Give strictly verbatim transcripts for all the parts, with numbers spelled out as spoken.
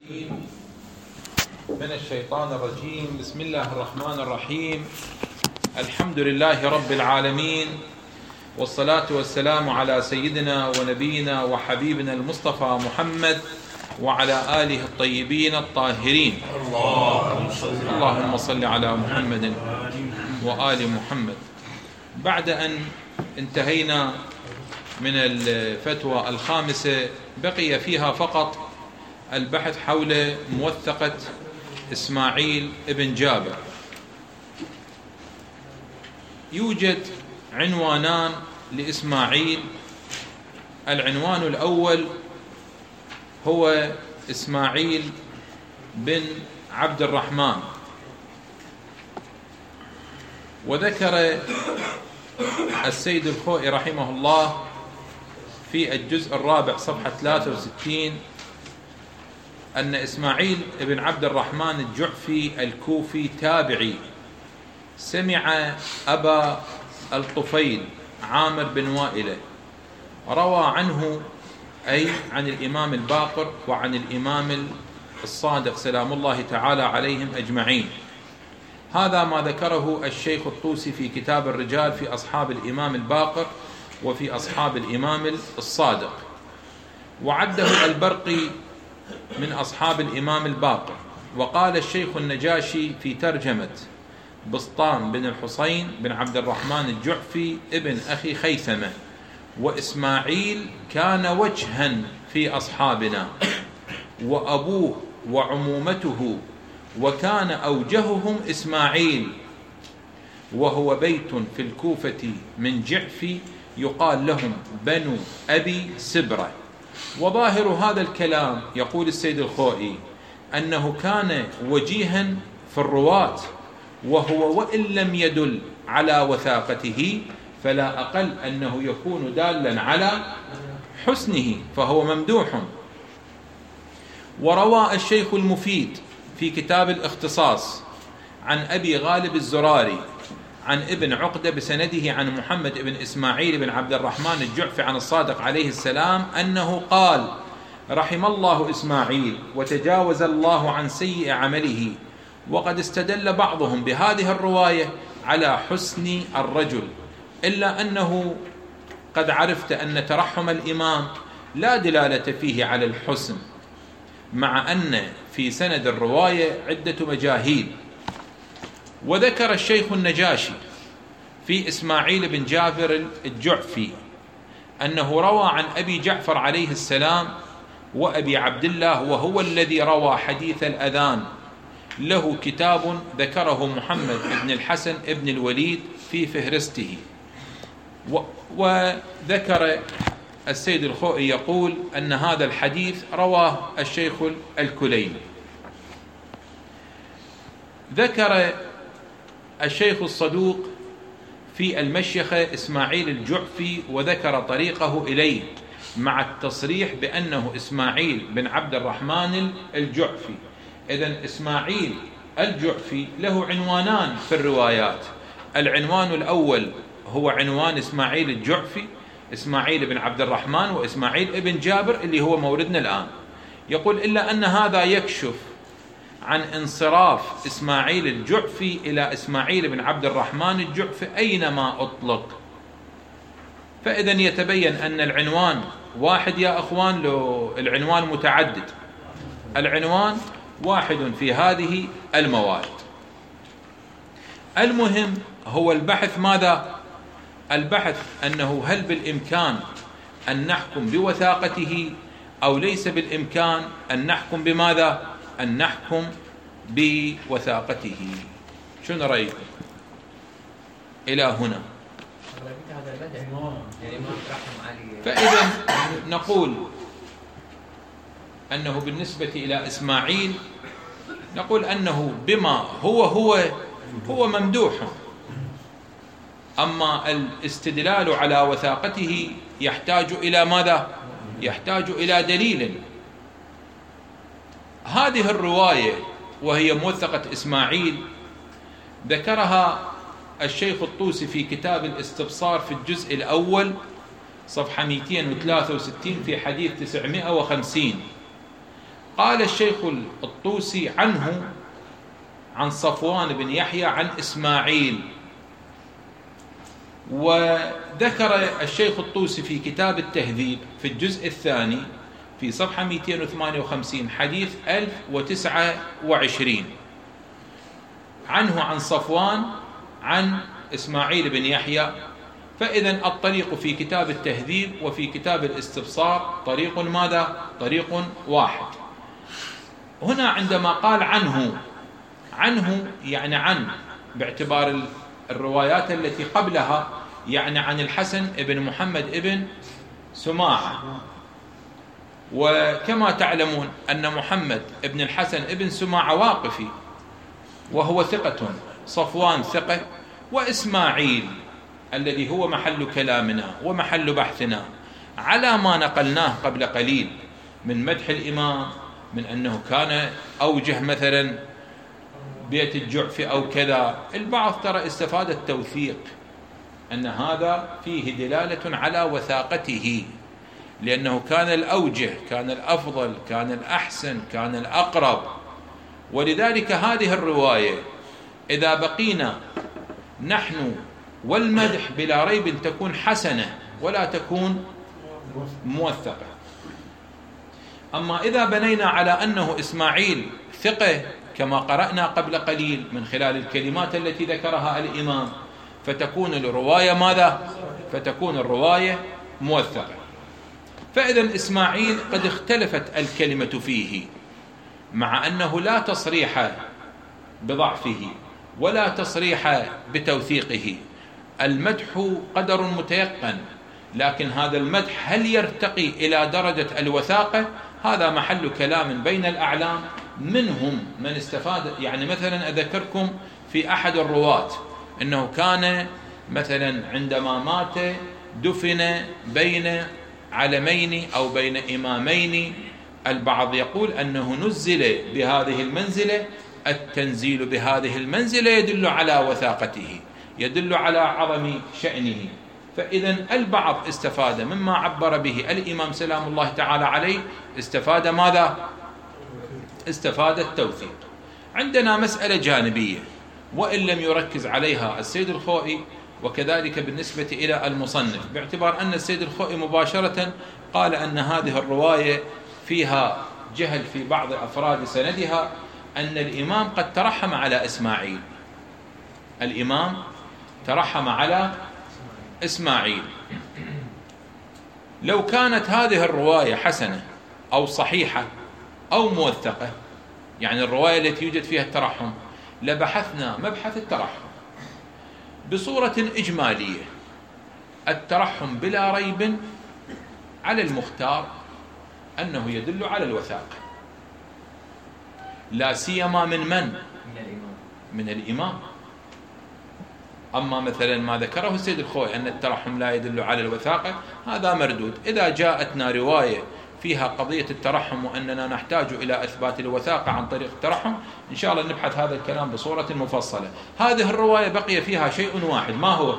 من الشيطان الرجيم. بسم الله الرحمن الرحيم. الحمد لله رب العالمين، والصلاة والسلام على سيدنا ونبينا وحبيبنا المصطفى محمد وعلى آله الطيبين الطاهرين. اللهم صل على محمد وآل محمد. بعد أن انتهينا من الفتوى الخامسة بقي فيها فقط البحث حول موثقة إسماعيل ابن جابر. يوجد عنوانان لإسماعيل. العنوان الأول هو إسماعيل بن عبد الرحمن، وذكر السيد الخوئي رحمه الله في الجزء الرابع صفحة ثلاثة وستين أن إسماعيل بن عبد الرحمن الجعفي الكوفي تابعي سمع أبا الطفيل عامر بن وائلة روى عنه، أي عن الإمام الباقر وعن الإمام الصادق سلام الله تعالى عليهم أجمعين. هذا ما ذكره الشيخ الطوسي في كتاب الرجال في أصحاب الإمام الباقر وفي أصحاب الإمام الصادق، وعده البرقي من أصحاب الإمام الباقر. وقال الشيخ النجاشي في ترجمة بسطام بن الحسين بن عبد الرحمن الجعفي ابن أخي خيثمة: وإسماعيل كان وجها في أصحابنا، وأبوه وعمومته، وكان أوجههم إسماعيل، وهو بيت في الكوفة من جعفي يقال لهم بنو أبي سبرة. وظاهر هذا الكلام، يقول السيد الخوئي، أنه كان وجيها في الرواة، وهو وإن لم يدل على وثاقته فلا أقل أنه يكون دالا على حسنه، فهو ممدوح. وروى الشيخ المفيد في كتاب الاختصاص عن أبي غالب الزراري عن ابن عقدة بسنده عن محمد بن إسماعيل بن عبد الرحمن الجعفي عن الصادق عليه السلام أنه قال: رحم الله إسماعيل وتجاوز الله عن سيء عمله. وقد استدل بعضهم بهذه الرواية على حسن الرجل، إلا أنه قد عرفت أن ترحم الإمام لا دلالة فيه على الحسن، مع أن في سند الرواية عدة مجاهيل. وذكر الشيخ النجاشي في إسماعيل بن جابر الجعفي أنه روى عن أبي جعفر عليه السلام وأبي عبد الله، وهو الذي روى حديث الأذان، له كتاب ذكره محمد بن الحسن بن الوليد في فهرسته. وذكر السيد الخوئي يقول أن هذا الحديث رواه الشيخ الكليني. ذكر الشيخ الصدوق في المشيخة إسماعيل الجعفي وذكر طريقه إليه مع التصريح بأنه إسماعيل بن عبد الرحمن الجعفي. إذن إسماعيل الجعفي له عنوانان في الروايات. العنوان الأول هو عنوان إسماعيل الجعفي، إسماعيل بن عبد الرحمن وإسماعيل بن جابر اللي هو موردنا الآن. يقول: إلا أن هذا يكشف عن انصراف إسماعيل الجعفي إلى إسماعيل بن عبد الرحمن الجعفي أينما أطلق. فإذا يتبين أن العنوان واحد يا أخوان، لو العنوان متعدد، العنوان واحد في هذه الموارد. المهم هو البحث ماذا؟ البحث أنه هل بالإمكان أن نحكم بوثاقته أو ليس بالإمكان أن نحكم بماذا؟ أن نحكم بوثاقته. شنو رأيكم إلى هنا؟ فإذا نقول أنه بالنسبة إلى إسماعيل نقول أنه بما هو هو هو ممدوح، أما الاستدلال على وثاقته يحتاج إلى ماذا؟ يحتاج إلى دليل. هذه الرواية وهي موثقة إسماعيل ذكرها الشيخ الطوسي في كتاب الاستبصار في الجزء الأول صفحة مئتين وثلاثة وستين في حديث تسعمائة وخمسين. قال الشيخ الطوسي عنه عن صفوان بن يحيى عن إسماعيل. وذكر الشيخ الطوسي في كتاب التهذيب في الجزء الثاني في صفحة مئتين وثمانية وخمسين حديث ألف وتسعة وعشرين عنه عن صفوان عن إسماعيل بن يحيى. فإذا الطريق في كتاب التهذيب وفي كتاب الاستبصار طريق ماذا؟ طريق واحد. هنا عندما قال عنه، عنه يعني عن باعتبار الروايات التي قبلها، يعني عن الحسن بن محمد بن سماعة. وكما تعلمون أن محمد بن الحسن بن سماعة واقفي وهو ثقة، صفوان ثقة، وإسماعيل الذي هو محل كلامنا ومحل بحثنا على ما نقلناه قبل قليل من مدح الإمام، من أنه كان أوجه مثلا بيت الجعف أو كذا. البعض ترى استفاد التوثيق أن هذا فيه دلالة على وثاقته، لأنه كان الأوجه، كان الأفضل، كان الأحسن، كان الأقرب. ولذلك هذه الرواية إذا بقينا نحن والمدح بلا ريب تكون حسنة ولا تكون موثقة. أما إذا بنينا على أنه إسماعيل ثقة كما قرأنا قبل قليل من خلال الكلمات التي ذكرها الإمام، فتكون الرواية ماذا؟ فتكون الرواية موثقة. فإذا إسماعيل قد اختلفت الكلمة فيه، مع أنه لا تصريح بضعفه ولا تصريح بتوثيقه. المدح قدر متيقن، لكن هذا المدح هل يرتقي إلى درجة الوثاقة؟ هذا محل كلام بين الأعلام، منهم من استفاد. يعني مثلا أذكركم في أحد الرواة أنه كان مثلا عندما مات دفن بين علمين أو بين إمامين. البعض يقول أنه نزل بهذه المنزلة. التنزيل بهذه المنزلة يدل على وثاقته، يدل على عظم شأنه. فإذا البعض استفاد مما عبر به الإمام سلام الله تعالى عليه، استفاد ماذا؟ استفاد التوثيق. عندنا مسألة جانبية وإن لم يركز عليها السيد الخوئي، وكذلك بالنسبة إلى المصنف، باعتبار أن السيد الخوئي مباشرة قال أن هذه الرواية فيها جهل في بعض أفراد سندها، أن الإمام قد ترحم على إسماعيل. الإمام ترحم على إسماعيل. لو كانت هذه الرواية حسنة أو صحيحة أو موثقة، يعني الرواية التي يوجد فيها الترحم، لبحثنا مبحث الترحم بصورة إجمالية. الترحم بلا ريب على المختار أنه يدل على الوثاقة، لا سيما من من؟ من الإمام. أما مثلا ما ذكره السيد الخوئي أن الترحم لا يدل على الوثاقة، هذا مردود. إذا جاءتنا رواية فيها قضية الترحم وأننا نحتاج إلى إثبات الوثاقة عن طريق الترحم، إن شاء الله نبحث هذا الكلام بصورة مفصلة. هذه الرواية بقي فيها شيء واحد، ما هو؟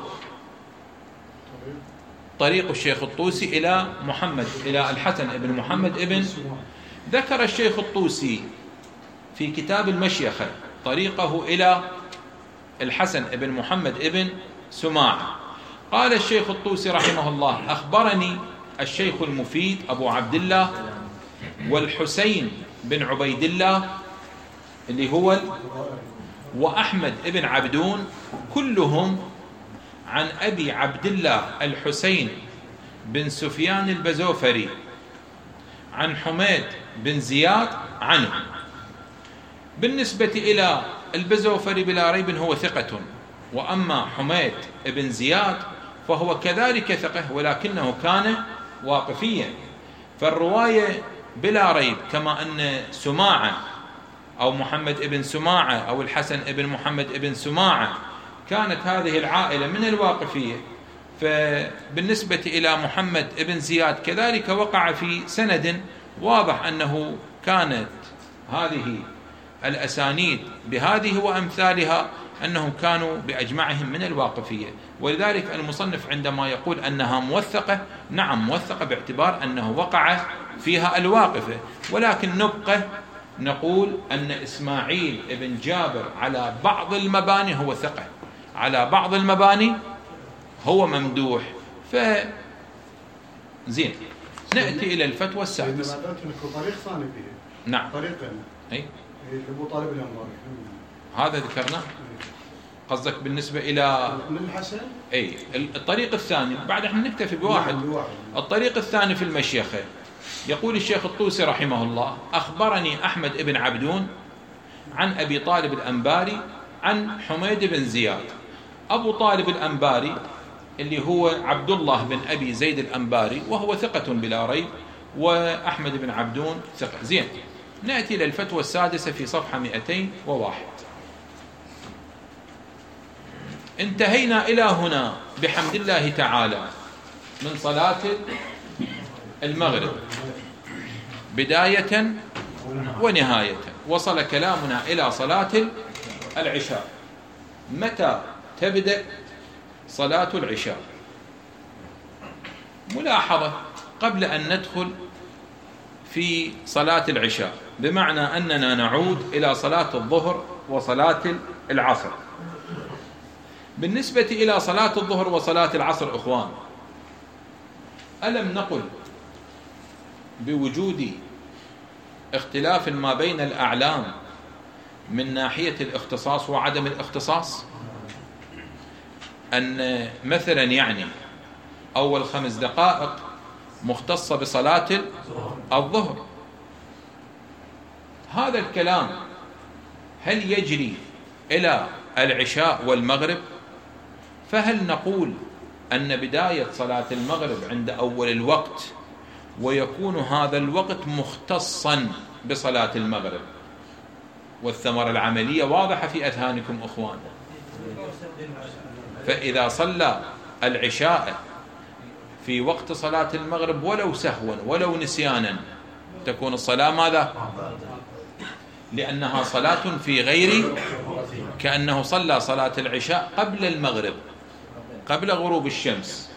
طريق الشيخ الطوسي إلى محمد، إلى الحسن بن محمد ابن. ذكر الشيخ الطوسي في كتاب المشيخة طريقه إلى الحسن بن محمد ابن سماعة. قال الشيخ الطوسي رحمه الله: أخبرني الشيخ المفيد أبو عبد الله والحسين بن عبيد الله اللي هو وأحمد بن عبدون، كلهم عن أبي عبد الله الحسين بن سفيان البزوفري عن حميد بن زياد عنه. بالنسبة إلى البزوفري بلا ريب هو ثقة، وأما حميد بن زياد فهو كذلك ثقة ولكنه كان واقفيا. فالرواية بلا ريب كما أن سماعة أو محمد بن سماعة أو الحسن بن محمد بن سماعة كانت هذه العائلة من الواقفية، فبالنسبة إلى محمد بن زياد كذلك وقع في سند واضح أنه كانت هذه الأسانيد بهذه وأمثالها أنهم كانوا بأجمعهم من الواقفية. ولذلك المصنف عندما يقول أنها موثقة، نعم موثقة باعتبار أنه وقع فيها الواقفة، ولكن نبقى نقول أن إسماعيل بن جابر على بعض المباني هو ثقة، على بعض المباني هو ممدوح. ف زين، نأتي إلى الفتوى السادسة. طريق ثاني فيه. نعم. طريقين. أي. أبو طالب الأنباري. هذا ذكرناه. قصدك بالنسبة إلى الحسن؟ أي. الطريق الثاني بعد احنا نكتفي بواحد. نعم. الطريق الثاني في المشيخة، يقول الشيخ الطوسي رحمه الله: أخبرني أحمد بن عبدون عن أبي طالب الأنباري عن حميد بن زياد. أبو طالب الأنباري اللي هو عبد الله بن أبي زيد الأنباري، وهو ثقة بلا ريب، وأحمد بن عبدون ثقة. زين، نأتي للفتوى السادسة في صفحة مئتين وواحد. انتهينا إلى هنا بحمد الله تعالى من صلاة المغرب بداية ونهاية. وصل كلامنا إلى صلاة العشاء. متى تبدأ صلاة العشاء؟ ملاحظة قبل أن ندخل في صلاة العشاء، بمعنى أننا نعود إلى صلاة الظهر وصلاة العصر. بالنسبة إلى صلاة الظهر وصلاة العصر إخوان، ألم نقل بوجود اختلاف ما بين الأعلام من ناحية الاختصاص وعدم الاختصاص؟ أن مثلا يعني أول خمس دقائق مختصة بصلاة الظهر. هذا الكلام هل يجري إلى العشاء والمغرب؟ فهل نقول أن بداية صلاة المغرب عند أول الوقت ويكون هذا الوقت مختصا بصلاة المغرب؟ والثمرة العملية واضحة في أذهانكم أخوان. فإذا صلى العشاء في وقت صلاة المغرب ولو سهوا ولو نسيانا، تكون الصلاة ماذا؟ لأنها صلاة في غير، كأنه صلى صلاة العشاء قبل المغرب، قبل غروب الشمس.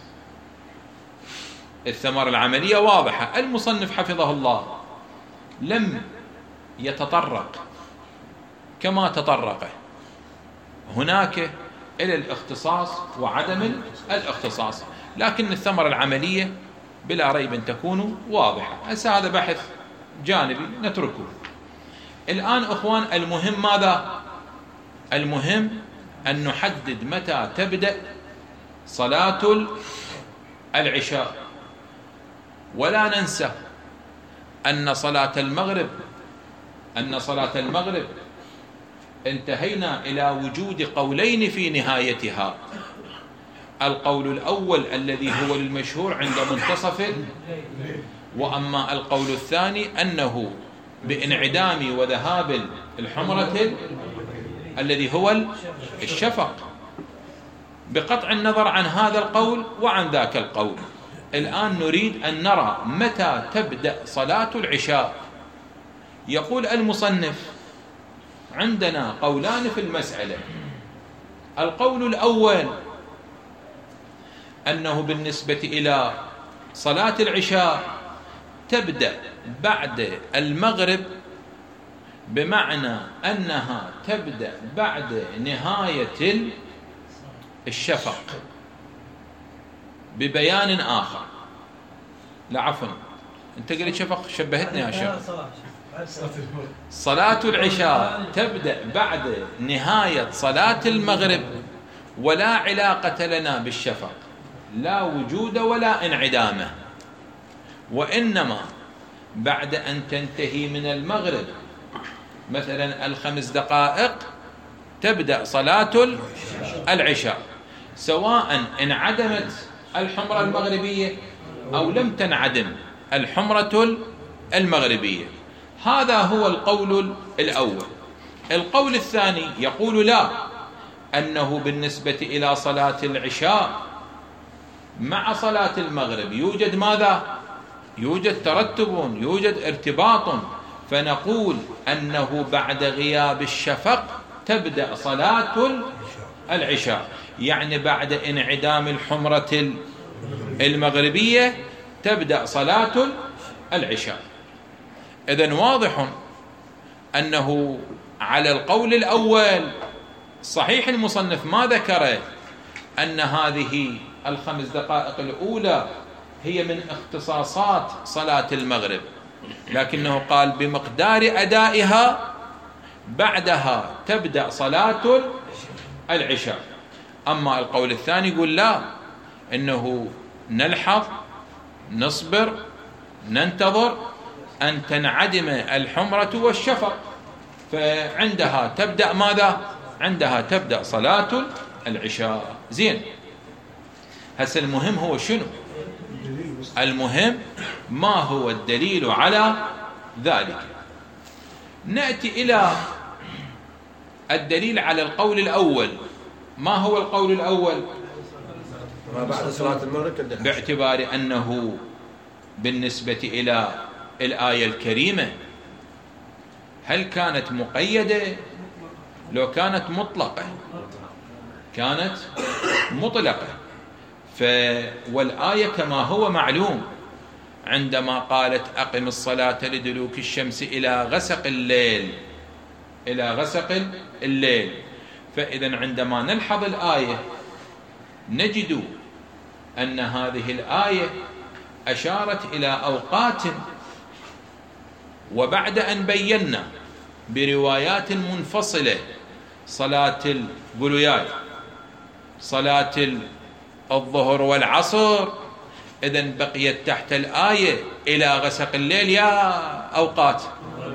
الثمرة العملية واضحة. المصنف حفظه الله لم يتطرق كما تطرق هناك إلى الاختصاص وعدم الاختصاص، لكن الثمرة العملية بلا ريب تكون واضحة. هسه هذا بحث جانبي نتركه. الآن أخوان، المهم ماذا؟ المهم أن نحدد متى تبدأ صلاة العشاء. ولا ننسى أن صلاة المغرب أن صلاة المغرب انتهينا إلى وجود قولين في نهايتها. القول الأول الذي هو المشهور عند منتصف، وأما القول الثاني أنه بانعدام وذهاب الحمرة الذي هو الشفق، بقطع النظر عن هذا القول وعن ذاك القول. الآن نريد أن نرى متى تبدأ صلاة العشاء. يقول المصنف: عندنا قولان في المسألة. القول الأول أنه بالنسبة إلى صلاة العشاء تبدأ بعد المغرب، بمعنى أنها تبدأ بعد نهاية الشفق. ببيان آخر، لا عفوا، أنت قلت شفق، شبهتني يا شيخ. صلاة العشاء تبدأ بعد نهاية صلاة المغرب، ولا علاقة لنا بالشفق، لا وجود ولا انعدامه، وإنما بعد أن تنتهي من المغرب مثلا الخمس دقائق تبدأ صلاة العشاء، سواء انعدمت الحمرة المغربية أو لم تنعدم الحمرة المغربية. هذا هو القول الأول. القول الثاني يقول لا، أنه بالنسبة إلى صلاة العشاء مع صلاة المغرب يوجد ماذا؟ يوجد ترتب، يوجد ارتباط، فنقول أنه بعد غياب الشفق تبدأ صلاة العشاء، يعني بعد انعدام الحمرة المغربية تبدأ صلاة العشاء. إذن واضح أنه على القول الأول صحيح المصنف ما ذكر أن هذه الخمس دقائق الأولى هي من اختصاصات صلاة المغرب، لكنه قال بمقدار أدائها بعدها تبدأ صلاة العشاء. أما القول الثاني يقول لا، إنه نلحظ، نصبر، ننتظر أن تنعدم الحمرة والشفق، فعندها تبدأ ماذا؟ عندها تبدأ صلاة العشاء. زين، هسه المهم هو شنو؟ المهم ما هو الدليل على ذلك. نأتي إلى الدليل على القول الأول. ما هو القول الأول؟ ما بعد صلاة المغرب، باعتبار أنه بالنسبة إلى الآية الكريمة هل كانت مقيدة؟ لو كانت مطلقة كانت مطلقة. ف والآية كما هو معلوم عندما قالت أقم الصلاة لدلوك الشمس إلى غسق الليل، إلى غسق الليل، فإذا عندما نلحظ الآية نجد أن هذه الآية أشارت إلى أوقات، وبعد أن بينا بروايات منفصلة صلاة البلويات، صلاة الظهر والعصر، إذن بقيت تحت الآية إلى غسق الليل يا أوقات.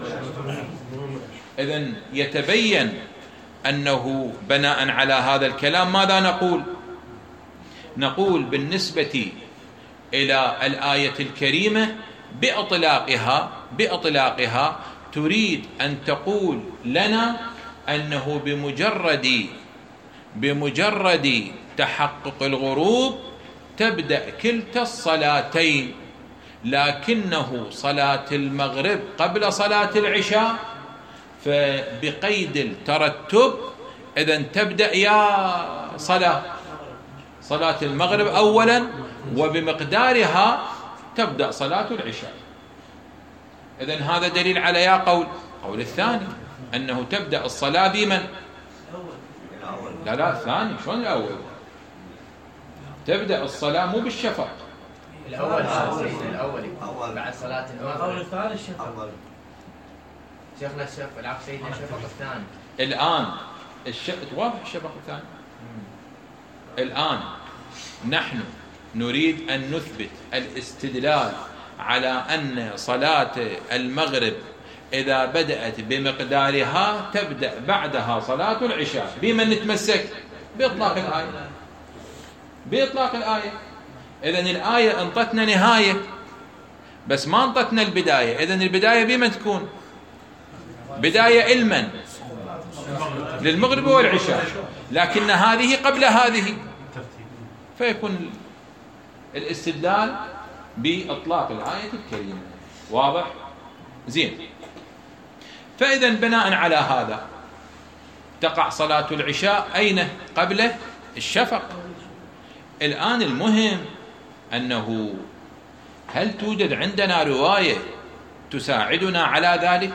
إذن يتبين أنه بناء على هذا الكلام ماذا نقول؟ نقول بالنسبة إلى الآية الكريمة بإطلاقها بإطلاقها تريد أن تقول لنا أنه بمجرد بمجرد تحقق الغروب تبدأ كلتا الصلاتين، لكنه صلاة المغرب قبل صلاة العشاء، فبقيد الترتب إذن تبدأ يا صلاة صلاة المغرب أولا، وبمقدارها تبدأ صلاة العشاء. إذن هذا دليل على يا قول قول الثاني أنه تبدأ الصلاة بمن؟ لا لا الثاني. شلون الأول؟ تبدأ الصلاة مو بالشفق الأول الأول بعد صلاة المغرب الثاني الشفق. شيخنا الشفق العفو سيدنا الشفق الثاني. الآن الشفق واضح، الشفق الثاني. الآن نحن نريد أن نثبت الاستدلال على أن صلاة المغرب إذا بدأت بمقدارها تبدأ بعدها صلاة العشاء. بمن نتمسك؟ بإطلاق الآية، بإطلاق الآية. إذن الآية انطتنا نهاية بس ما انطتنا البداية. إذن البداية بمن تكون؟ بداية المن؟ للمغرب والعشاء، لكن هذه قبل هذه، فيكون الاستدلال بإطلاق الآية الكريمة. واضح؟ زين. فإذا بناء على هذا تقع صلاة العشاء أين؟ قبل الشفق. الآن المهم أنه هل توجد عندنا رواية تساعدنا على ذلك؟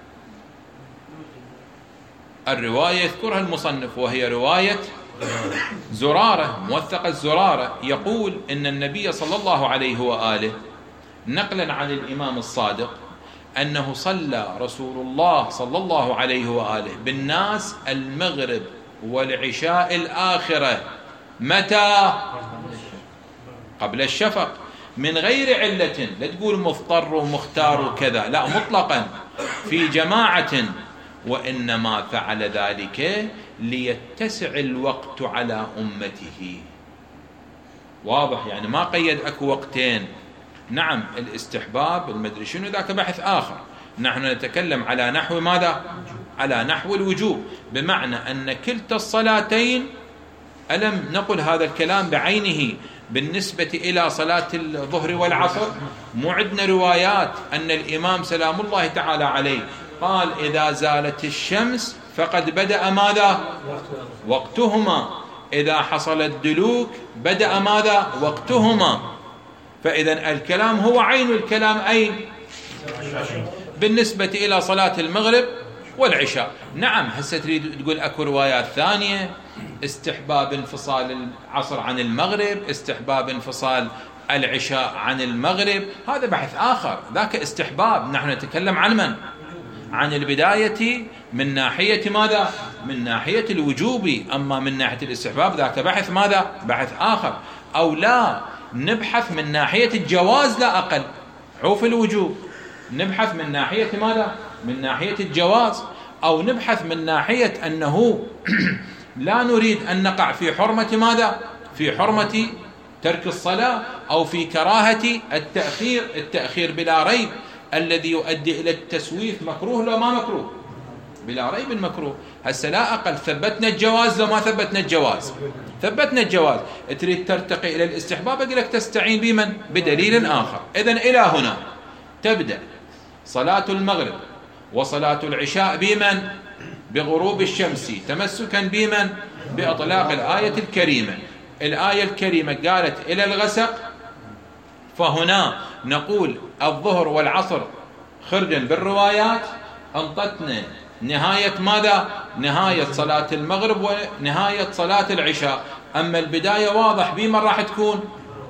الرواية يذكرها المصنف وهي رواية زرارة، موثق الزرارة، يقول إن النبي صلى الله عليه وآله نقلا عن الإمام الصادق أنه صلى رسول الله صلى الله عليه وآله بالناس المغرب والعشاء الآخرة. متى؟ قبل الشفق، من غير علة، لا تقول مضطر ومختار وكذا، لا، مطلقا في جماعة، وإنما فعل ذلك ليتسع الوقت على أمته. واضح؟ يعني ما قيد أكو وقتين. نعم الاستحباب المدري شنو ذاك بحث آخر، نحن نتكلم على نحو ماذا؟ على نحو الوجوب، بمعنى أن كلتا الصلاتين، ألم نقل هذا الكلام بعينه بالنسبة إلى صلاة الظهر والعصر؟ مو عندنا روايات أن الإمام سلام الله تعالى عليه قال إذا زالت الشمس فقد بدأ ماذا؟ وقتهما. إذا حصل الدلوك بدأ ماذا؟ وقتهما. فإذا الكلام هو عين الكلام أين؟ بالنسبة إلى صلاة المغرب والعشاء. نعم هسه تريد تقول أكو روايات ثانية، استحباب انفصال العصر عن المغرب، استحباب انفصال العشاء عن المغرب، هذا بحث آخر، ذاك استحباب. نحن نتكلم عن من؟ عن البداية من ناحية ماذا؟ من ناحية الوجوب. أما من ناحية الاستحباب ذاك بحث ماذا؟ بحث آخر. أو لا نبحث من ناحية الجواز لا أقل، عوف الوجوب نبحث من ناحية ماذا؟ من ناحية الجواز. أو نبحث من ناحية أنه لا نريد أن نقع في حرمة ماذا؟ في حرمة ترك الصلاة، أو في كراهة التأخير. التأخير بلا ريب الذي يؤدي إلى التسويف مكروه لو ما مكروه؟ بلا ريب المكروه. هسه لا أقل ثبتنا الجواز لو ما ثبتنا الجواز؟ ثبتنا الجواز. تريد ترتقي إلى الاستحباب أقول لك تستعين بمن؟ بدليل آخر. إذن إلى هنا تبدأ صلاة المغرب وصلاة العشاء بمن؟ بغروب الشمس، تمسكا بمن؟ بإطلاق الآية الكريمة. الآية الكريمة قالت إلى الغسق، فهنا نقول الظهر والعصر خرجا بالروايات انطتنا نهاية ماذا؟ نهاية صلاة المغرب ونهاية صلاة العشاء. أما البداية واضح بمن راح تكون؟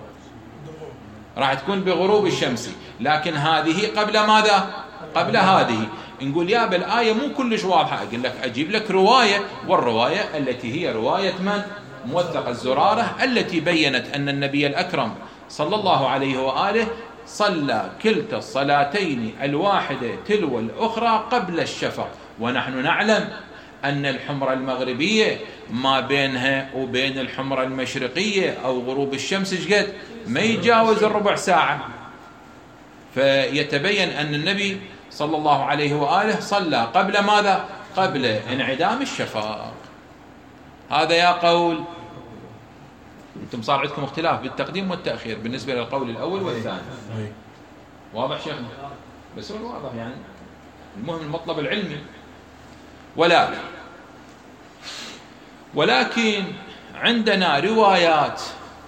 راح تكون بغروب الشمس، لكن هذه قبل ماذا؟ قبل هذه. نقول يا بالآية مو كلش واضحة، أقول لك أجيب لك رواية، والرواية التي هي رواية من؟ موثق الزرارة، التي بيّنت أن النبي الأكرم صلى الله عليه وآله صلى كلتا الصلاتين الواحدة تلو الأخرى قبل الشفق. ونحن نعلم أن الحمرة المغربية ما بينها وبين الحمرة المشرقية أو غروب الشمس شقد؟ ما يجاوز الربع ساعة. فيتبين أن النبي صلى الله عليه وآله صلى قبل ماذا؟ قبل انعدام الشفق. هذا يا قول. أنتم صار عندكم اختلاف بالتقديم والتأخير بالنسبة للقول الأول والثاني. واضح شيخنا؟ بس هو واضح يعني، المهم المطلب العلمي. ولكن ولكن عندنا روايات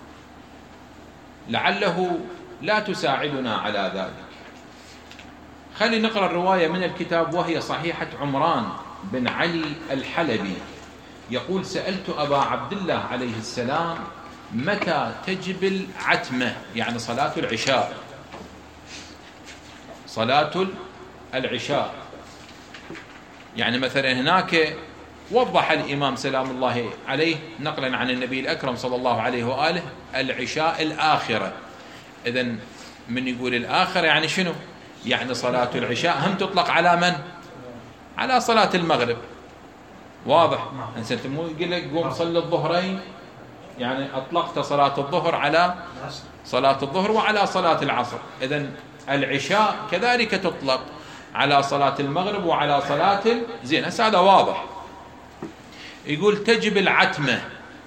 لعله لا تساعدنا على ذلك. خلي نقرأ الرواية من الكتاب، وهي صحيحة عمران بن علي الحلبي. يقول: سألت أبا عبد الله عليه السلام متى تجب العتمة، يعني صلاة العشاء، صلاة العشاء. يعني مثلا هناك وضح الإمام سلام الله عليه نقلا عن النبي الأكرم صلى الله عليه وآله العشاء الآخرة. إذن من يقول الآخرة يعني شنو؟ يعني صلاة العشاء هم تطلق على من؟ على صلاة المغرب. واضح؟ أنت مو يقول لك قوم صلي الظهرين، يعني أطلقت صلاة الظهر على صلاة الظهر وعلى صلاة العصر. إذن العشاء كذلك تطلق على صلاة المغرب وعلى صلاة زين. هذا واضح. يقول تجب العتمة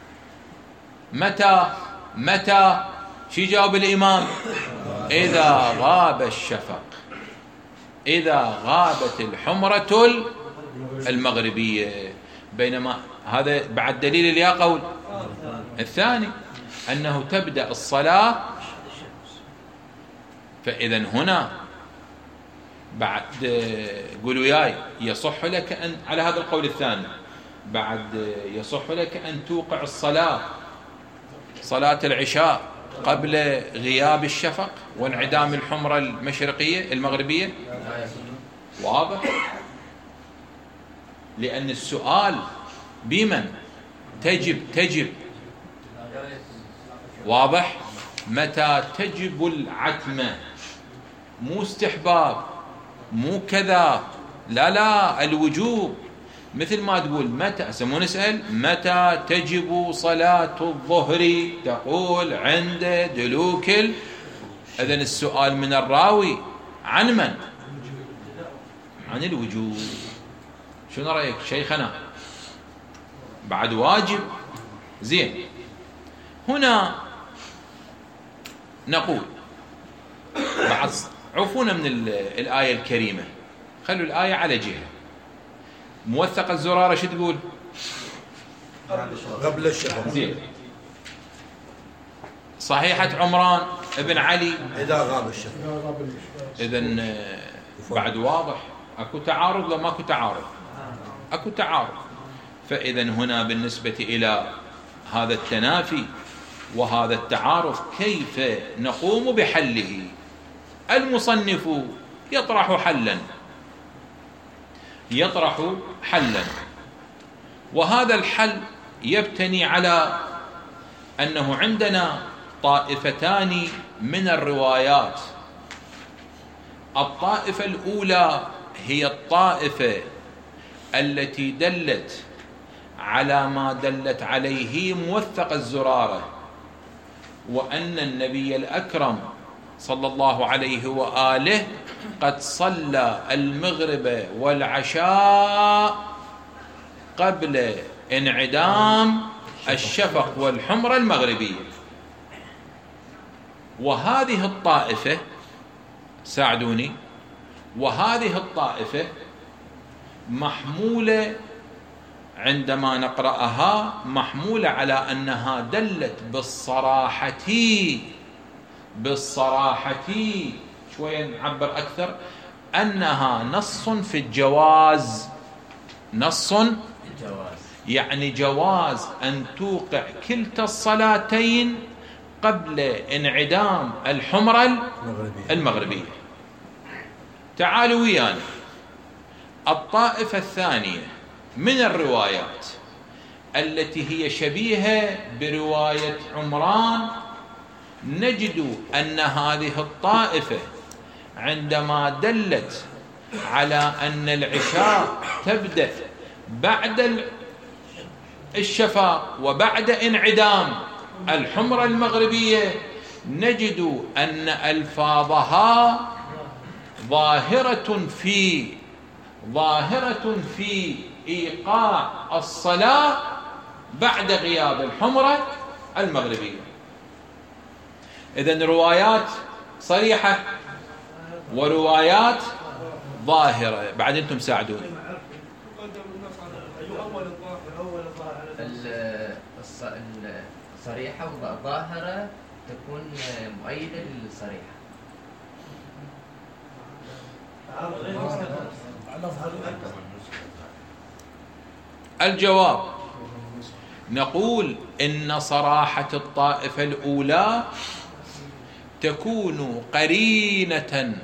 متى؟ متى؟ شي جاوب الإمام؟ إذا غاب الشفق، إذا غابت الحمرة المغربية. بينما هذا بعد دليل اليا قول الثاني أنه تبدأ الصلاة. فإذا هنا بعد قولوا ياي يصح لك أن، على هذا القول الثاني، بعد يصح لك أن توقع الصلاة صلاة العشاء قبل غياب الشفق وانعدام الحمرة المشرقية المغربية. واضح؟ لأن السؤال بمن تجب تجب واضح؟ متى تجب العتمة، مو استحباب، مو كذا، لا لا، الوجوب. مثل ما تقول متى، سمو نسأل متى تجب صلاة الظهر، تقول عند دلوك ال... إذن السؤال من الراوي عن من؟ عن الوجوب. شنو رأيك شيخنا؟ بعد واجب. زين. هنا نقول بعد عفونا من الآية الكريمة، خلوا الآية على جهة. موثق الزرارة شو تقول؟ قبل الشفق. زين. صحيحة عمران ابن علي إذا غاب الشفق. إذن بعد واضح اكو تعارض لو ماكو تعارض؟ اكو تعارض. فاذا هنا بالنسبة الى هذا التنافي وهذا التعارض كيف نقوم بحله؟ المصنف يطرح حلا يطرح حلا وهذا الحل يبتني على أنه عندنا طائفتان من الروايات. الطائفة الأولى هي الطائفة التي دلت على ما دلت عليه موثق الزرارة، وأن النبي الأكرم صلى الله عليه وآله قد صلى المغرب والعشاء قبل انعدام الشفق والحمرة المغربية. وهذه الطائفة ساعدوني وهذه الطائفة محمولة عندما نقرأها محمولة على أنها دلت بالصراحة بالصراحة شوية نعبر أكثر أنها نص في الجواز. نص الجواز يعني جواز أن توقع كلتا الصلاتين قبل انعدام الحمرة المغربية. تعالوا ويانا الطائفة الثانية من الروايات التي هي شبيهة برواية عمران. نجد أن هذه الطائفة عندما دلت على أن العشاء تبدأ بعد الشفاق وبعد انعدام الحمرة المغربية نجد أن ألفاظها ظاهرة في ظاهرة في إيقاع الصلاة بعد غياب الحمرة المغربية. إذن روايات صريحة وروايات ظاهرة. بعد أنتم ساعدوني. الصريحة والظاهرة تكون مؤيدة للصريحة. الجواب نقول إن صراحة الطائفة الأولى تكون قرينة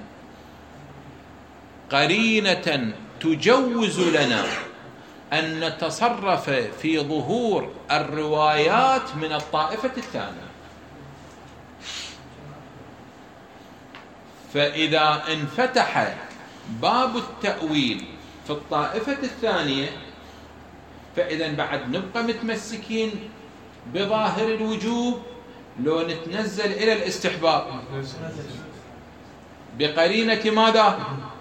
قرينة تجوز لنا أن نتصرف في ظهور الروايات من الطائفة الثانية. فإذا انفتح باب التأويل في الطائفة الثانية فإذا بعد نبقى متمسكين بظاهر الوجوب لو نتنزل إلى الاستحباب بقرينة ماذا؟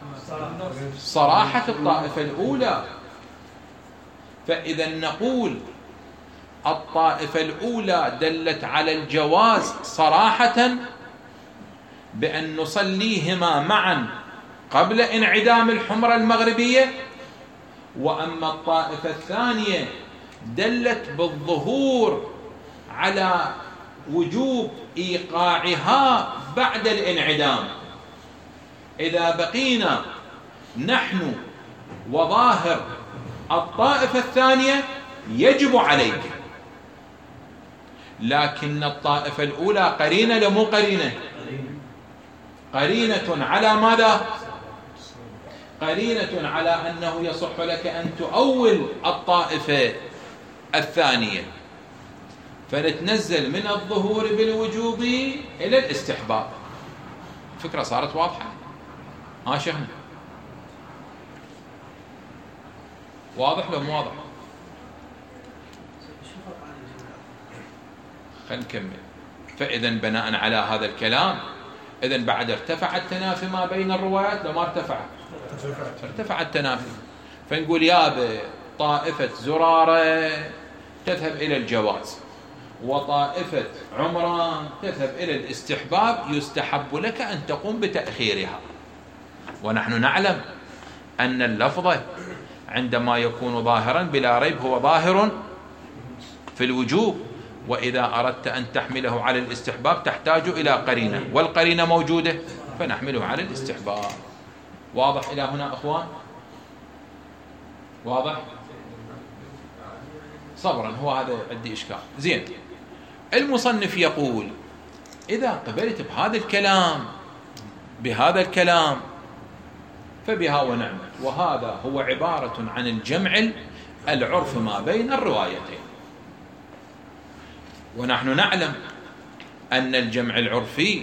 صراحة الطائفة الأولى. فإذا نقول الطائفة الأولى دلت على الجواز صراحة بأن نصليهما معا قبل انعدام الحمرة المغربية، وأما الطائفة الثانية دلت بالظهور على وجوب إيقاعها بعد الانعدام. إذا بقينا نحن وظاهر الطائفة الثانية يجب عليك، لكن الطائفة الأولى قرينة لمو قرينة قرينة على ماذا؟ قرينة على أنه يصح لك أن تؤول الطائفة الثانية، فنتنزل من الظهور بالوجوب إلى الاستحباب. فكرة صارت واضحة؟ ها شيخنا واضح لو مو واضح؟ خلينا نكمل. فإذا بناء على هذا الكلام إذن بعد ارتفع التنافي ما بين الروايات لو ما ارتفع؟ ارتفع التنافي. فنقول يا طائفة زرارة تذهب إلى الجواز وطائفة عمران تذهب إلى الاستحباب، يستحب لك أن تقوم بتأخيرها. ونحن نعلم أن اللفظ عندما يكون ظاهرا بلا ريب هو ظاهر في الوجوب، وإذا أردت أن تحمله على الاستحباب تحتاج إلى قرينة، والقرينة موجودة فنحمله على الاستحباب. واضح إلى هنا أخوان؟ واضح؟ صبرا، هو هذا عندي إشكال. زين، المصنف يقول إذا قبلت بهذا الكلام بهذا الكلام فبها ونعمت، وهذا هو عبارة عن الجمع العرف ما بين الروايتين. ونحن نعلم أن الجمع العرفي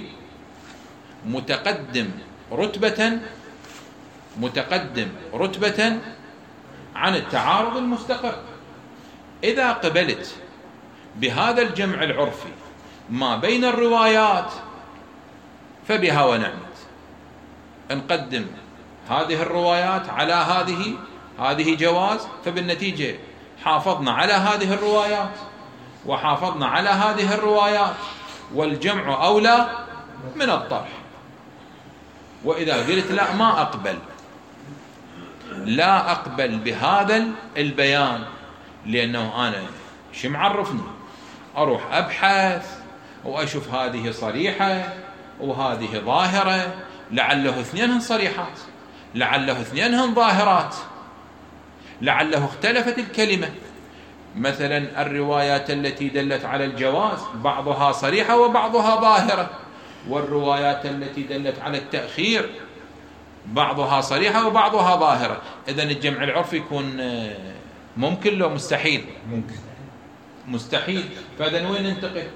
متقدم رتبة متقدم رتبة عن التعارض المستقر. إذا قبلت بهذا الجمع العرفي ما بين الروايات فبها ونعمت، نقدم هذه الروايات على هذه هذه جواز، فبالنتيجة حافظنا على هذه الروايات وحافظنا على هذه الروايات، والجمع أولى من الطرح. وإذا قلت لا، ما أقبل لا أقبل بهذا البيان، لأنه أنا شو معرفني؟ أروح أبحث وأشوف هذه صريحة وهذه ظاهرة، لعله اثنينهن صريحات، لعله اثنينهن ظاهرات، لعله اختلفت الكلمة. مثلا الروايات التي دلت على الجواز بعضها صريحة وبعضها ظاهرة، والروايات التي دلت على التأخير بعضها صريحة وبعضها ظاهرة. إذن الجمع العرفي يكون ممكن لو مستحيل؟ ممكن مستحيل. فإذن وين ننتقل؟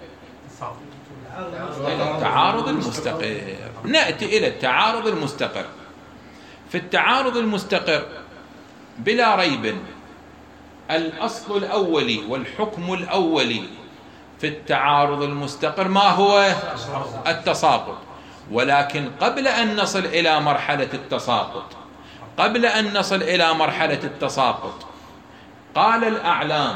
إلى التعارض المستقر. نأتي إلى التعارض المستقر. في التعارض المستقر بلا ريب الأصل الأولي والحكم الأولي في التعارض المستقر ما هو؟ التساقط. ولكن قبل أن نصل إلى مرحلة التساقط قبل أن نصل إلى مرحلة التساقط قال الأعلام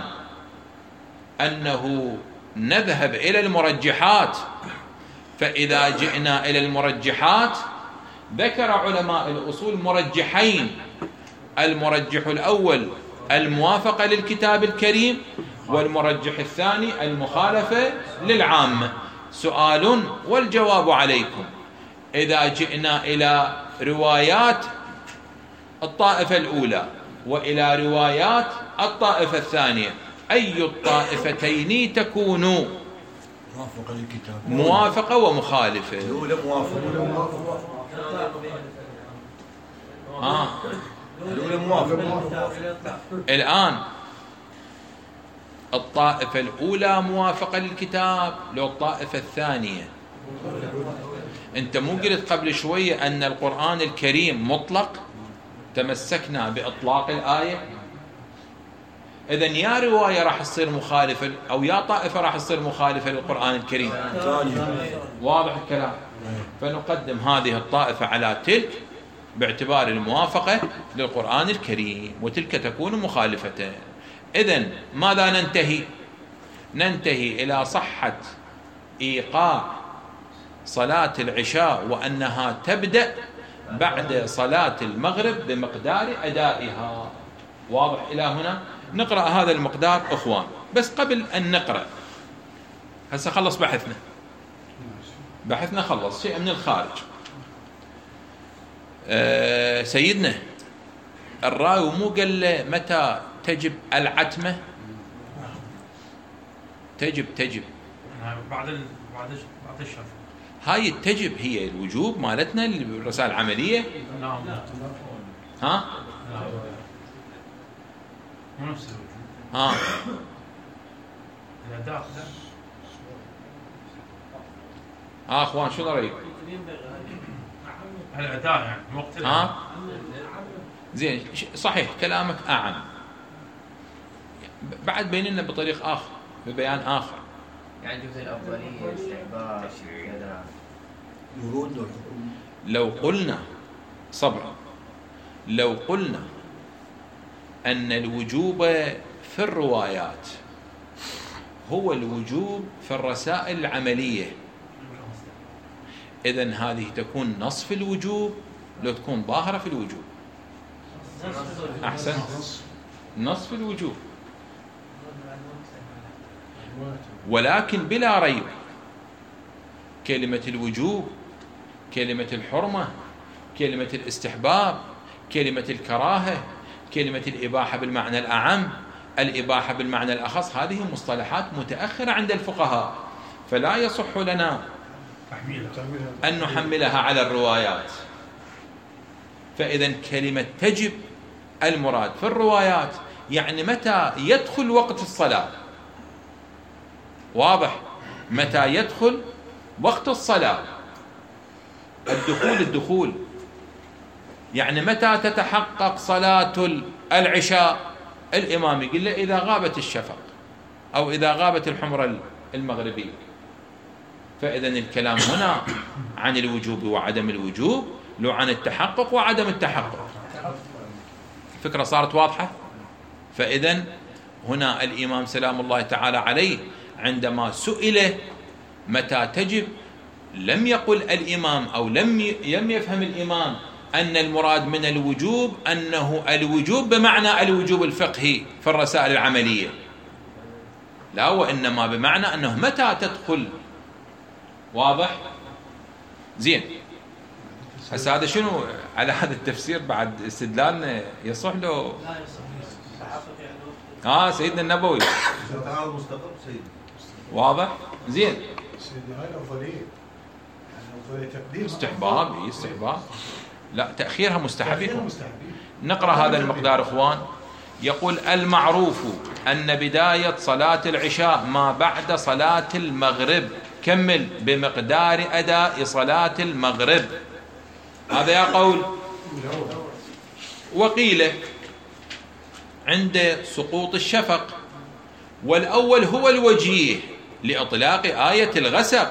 أنه نذهب إلى المرجحات. فإذا جئنا إلى المرجحات ذكر علماء الأصول مرجحين: المرجح الأول الموافقة للكتاب الكريم، والمرجح الثاني المخالفة للعامة. سؤال والجواب عليكم: إذا جئنا إلى روايات الطائفة الأولى وإلى روايات الطائفة الثانية، أي الطائفتين تكون موافقة للكتاب؟ موافقة ومخالفة. الأولى موافقة. آه. الأولى موافقة. الآن الطائفة الأولى موافقة للكتاب، لو الطائفة الثانية. أنت مو قلت قبل شوية أن القرآن الكريم مطلق؟ تمسكنا بإطلاق الآية. إذن يا رواية راح تصير مخالفة أو يا طائفة راح تصير مخالفة للقرآن الكريم. واضح الكلام؟ فنقدم هذه الطائفة على تلك باعتبار الموافقة للقرآن الكريم، وتلك تكون مخالفة. إذن ماذا ننتهي؟ ننتهي إلى صحة إيقاع صلاة العشاء، وأنها تبدأ بعد صلاة المغرب بمقدار أدائها. واضح إلى هنا؟ نقرأ هذا المقدار أخوان. بس قبل أن نقرأ، هسه خلص بحثنا بحثنا خلص شيء من الخارج. أه سيدنا الراوي مو قال له متى تجب العتمة؟ تجب تجب بعد ال... بعد بعد الشرط. هاي التجب هي الوجوب مالتنا الرسائل العملية. نعم. ها؟ مو نفس الوجوب. ها. الأداء. ها اخوان شو رأيكم؟ الأداء يعني وقت. ها؟ زين صحيح كلامك أعم. بعد بيننا بطريق آخر ببيان آخر. يعني جزء الأفضلية استحباب كذا. ورود. لو قلنا صبرا لو قلنا أن الوجوب في الروايات هو الوجوب في الرسائل العملية، إذن هذه تكون نصف الوجوب لو تكون ظاهرة في الوجوب. أحسن، نصف الوجوب. ولكن بلا ريب كلمة الوجوب، كلمة الحرمة، كلمة الاستحباب، كلمة الكراهة، كلمة الإباحة بالمعنى الأعم، الإباحة بالمعنى الأخص، هذه مصطلحات متأخرة عند الفقهاء، فلا يصح لنا أن نحملها على الروايات. فإذا كلمة تجب المراد في الروايات يعني متى يدخل وقت الصلاة، واضح؟ متى يدخل وقت الصلاة، الدخول الدخول يعني متى تتحقق صلاة العشاء. الإمام يقول له إذا غابت الشفق أو إذا غابت الحمرة المغربية. فإذا الكلام هنا عن الوجوب وعدم الوجوب، لو عن التحقق وعدم التحقق. الفكرة صارت واضحة؟ فإذا هنا الإمام سلام الله تعالى عليه عندما سئل متى تجب لم يقل الإمام أو لم لم يفهم الإمام أن المراد من الوجوب أنه الوجوب بمعنى الوجوب الفقهي في الرسائل العملية، لا، وإنما بمعنى أنه متى تدخل. واضح؟ زين. هسه هذا شنو على هذا التفسير بعد استدلالنا يصح له؟ اه سيدنا النبوي. واضح؟ زين. سيدنا هاي الأفضلية، الأفضلية تقديم استحباب، استحباب، لا تأخيرها مستحب. نقرأ هذا المقدار إخوان. يقول المعروف أن بداية صلاة العشاء ما بعد صلاة المغرب، كمل، بمقدار أداء صلاة المغرب. هذا يا قول. وقيل عند سقوط الشفق، والأول هو الوجيه لإطلاق آية الغسق،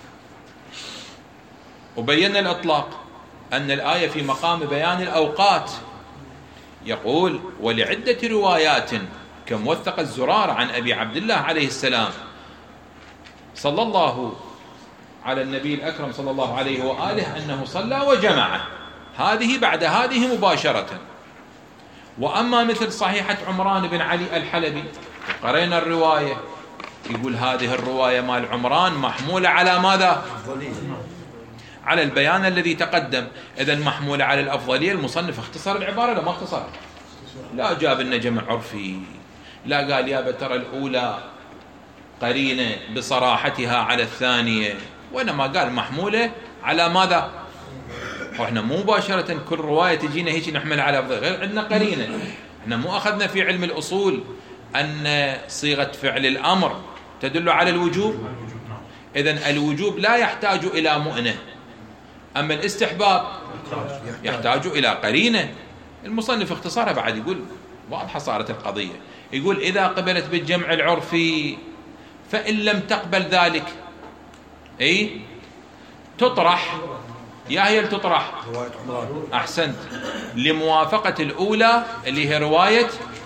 وبينا الإطلاق أن الآية في مقام بيان الأوقات. يقول ولعدة روايات كموثق الزرار عن أبي عبد الله عليه السلام صلى الله على النبي الأكرم صلى الله عليه وآله أنه صلى وجمعه، هذه بعد هذه مباشرة. وأما مثل صحيحة عمران بن علي الحلبي قرينا الرواية، يقول هذه الرواية مال عمران محمولة على ماذا؟ على البيان الذي تقدم. إذن محمولة على الأفضلية. المصنف اختصر العبارة لا ما اختصر، لا جاب لنا جمع عرفي، لا قال يا بترى الأولى قرينة بصراحتها على الثانية، وإنما قال محمولة على ماذا؟ وإحنا مو مباشرة كل رواية تجينا هيك نحمل على أفضل، غير عندنا قرينة. إحنا مو أخذنا في علم الأصول أن صيغة فعل الأمر تدل على الوجوب. إذن الوجوب لا يحتاج إلى مؤنة، أما الاستحباب يحتاج إلى قرينة. المصنف اختصارها بعد، يقول واضحة صارت القضية. يقول إذا قبلت بالجمع العرفي، فإن لم تقبل ذلك أي تطرح. يا هي تطرح أحسنت، لموافقة الأولى اللي هي رواية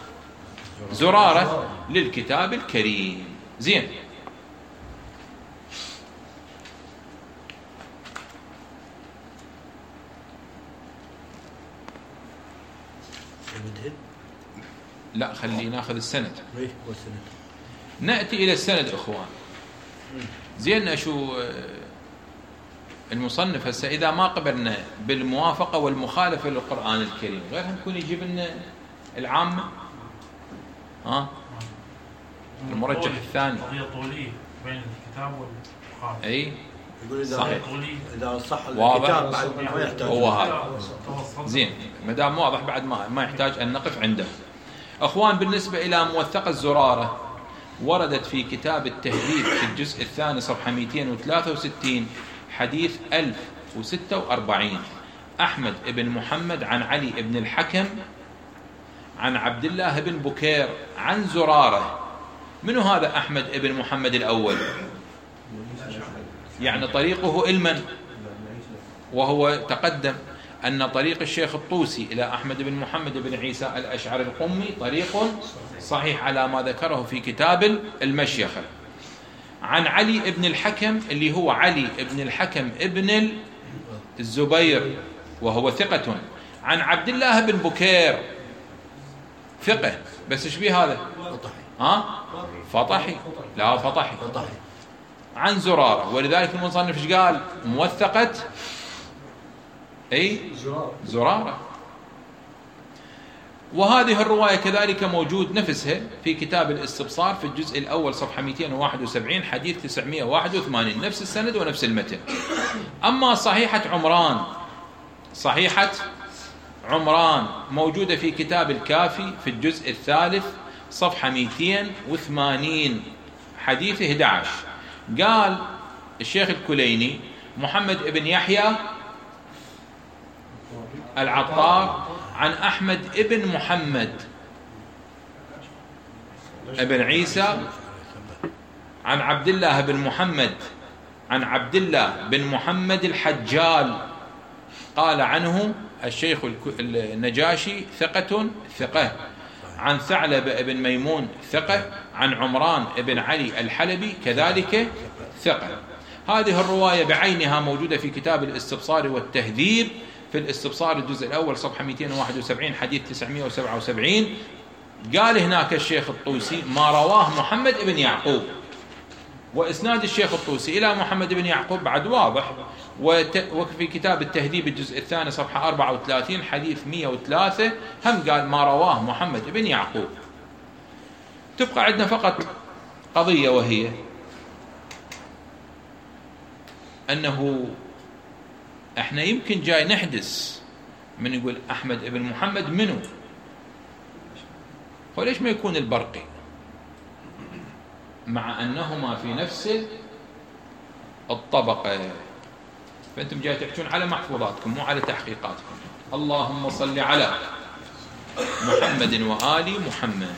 زرارة للكتاب الكريم. زين. لا خلينا ناخذ السند. نأتي إلى السند إخوان. زين. شو المصنف هسه إذا ما قبلنا بالموافقة والمخالفة للقرآن الكريم، غيرها نكون يجيب لنا العامة. ها المرجح الثاني قضية طولية بين الكتاب والمخالفة. أي يقول إذا صحيح. إذا صح واضح. الكتاب بعد ما يحتاج. هو هذا زين. ما دام واضح بعد ما ما يحتاج أن نقف عنده. أخوان بالنسبة إلى موثق الزرارة، وردت في كتاب التهذيب في الجزء الثاني صفحة مئتين وثلاثة وستين حديث ألف وستة وأربعين، أحمد بن محمد عن علي بن الحكم عن عبد الله بن بكير عن زرارة. من هذا أحمد بن محمد الأول؟ يعني طريقه علما، وهو تقدم أن طريق الشيخ الطوسي إلى أحمد بن محمد بن عيسى الأشعري القمي طريق صحيح على ما ذكره في كتاب المشيخة. عن علي بن الحكم اللي هو علي بن الحكم ابن الزبير وهو ثقة، عن عبد الله بن بكير ثقة، بس ايش بيه هذا؟ ها؟ فطحي. لا فطحي. فطحي. عن زرارة، ولذلك المصنف ايش قال؟ موثقة أي زرارة. وهذه الرواية كذلك موجود نفسها في كتاب الاستبصار في الجزء الأول صفحة مئتين وواحد وسبعين حديث تسعمئة وواحد وثمانين، نفس السند ونفس المتن. أما صحيحة عمران، صحيحة عمران موجودة في كتاب الكافي في الجزء الثالث صفحة مئتين وثمانين حديث أحد عشر. قال الشيخ الكليني: محمد بن يحيى العطار عن أحمد ابن محمد ابن عيسى عن عبد الله بن محمد عن عبد الله بن محمد الحجال قال عنه الشيخ النجاشي ثقة ثقة، عن ثعلب بن ميمون ثقة، عن عمران بن علي الحلبي كذلك ثقة. هذه الرواية بعينها موجودة في كتاب الاستبصار والتهذيب في الاستبصار الجزء الأول صفحة مئتين وواحد وسبعين حديث تسعمئة وسبعة وسبعين. قال هناك الشيخ الطوسي: ما رواه محمد بن يعقوب. وإسناد الشيخ الطوسي إلى محمد بن يعقوب بعد واضح، وفي كتاب التهذيب الجزء الثاني صفحة أربعة وثلاثين حديث مئة وثلاثة هم قال ما رواه محمد بن يعقوب. تبقى عندنا فقط قضية، وهي أنه احنا يمكن جاي نحدث من يقول أحمد بن محمد منه، وليش ما يكون البرقي مع أنهما في نفس الطبقة؟ فأنتم جاي تحكون على محفوظاتكم مو على تحقيقاتكم. اللهم صل على محمد وآل محمد.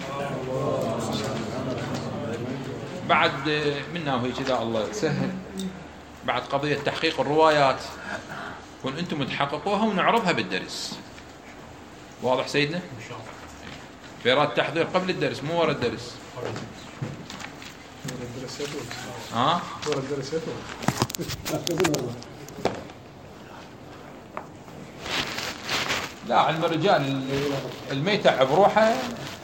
بعد منا وهي كذا الله يسهل، بعد قضية تحقيق الروايات كون أنتم تحققوها ونعرضها بالدرس. واضح سيدنا؟ في راد تحضير قبل الدرس مو ورا الدرس. ها؟ ورا الدرس. لا علم الرجال الميتة بروحه